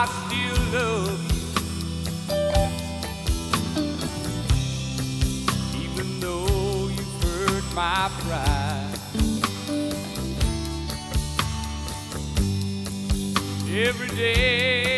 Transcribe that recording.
still love you, even though you've hurt my pride. Every day